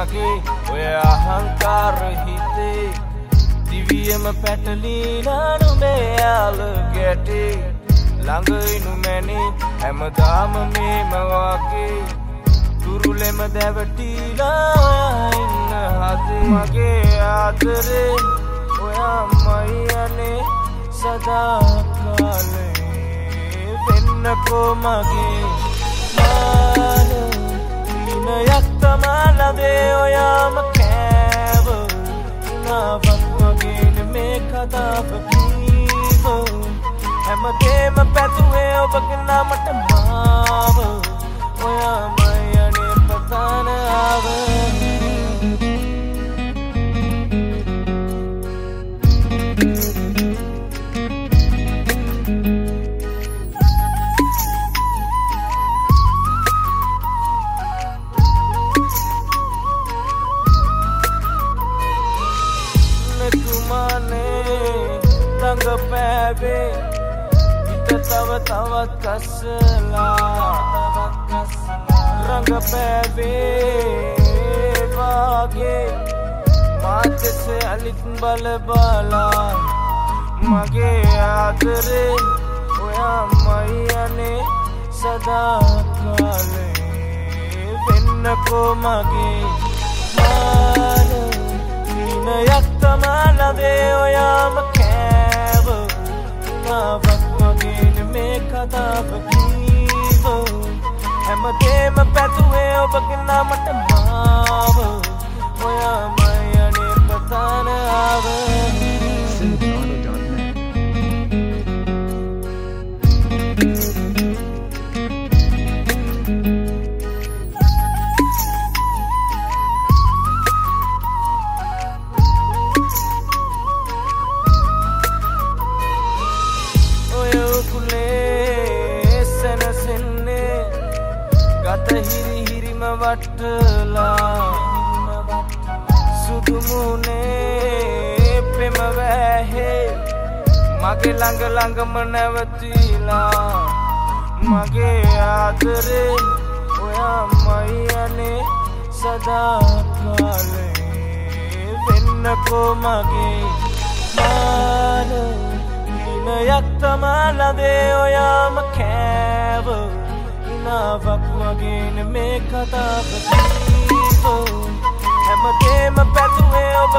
මගේ ඔය අහංකාර හිතේ දිවියම පැටලීලා නුඹේ යාල ගැටේ ළඟයිනු මැනේ හැමදාම මේම වාගේ තුරුලෙම දැවටිලා ඉන්න හදේ මගේ ආදරේ ඔයාමයි යන්නේ සදා කාලේ වෙන්නකෝ මගේ මාන දිනයක් තමා ලබේ ඔයාම කෑව නාවක් වගේ මේ කතාව කීවෝ හැමදේම පැතුවේ ඔබගේ නමට මාව ඔයාමයි යන්නේ පතන ආව පැවේ හිත තව තවත් කස්සලා රඟ පැවේ වාගේ මාතෙස අලිත් බල බලා මගේ ආදරේ ඔයාමයි යන්නේ සදා කාලේ වෙන්නකෝ මගේ මාන දිනයක් තමා ලබේ ඔයාම නාවක් වගේ මේ කතාව කීවෝ හැමදේම පැතුවේ ඔබගේ නමට මාව ඔයාමයි යන්නේ පතන ආව වටලා සුදුමුනේ පෙම වැහේ මගේ ළඟම නැවතිලා මගේ ආදරේ ඔයාමයි යන්නේ සදා කාලේ වෙන්නකෝ මගේ මාන දිනයක් තමා ලබේ ඔයාම කෑව නාවක් වගේ මේ කතාව කීවෝ හැමදේම පැතුවේ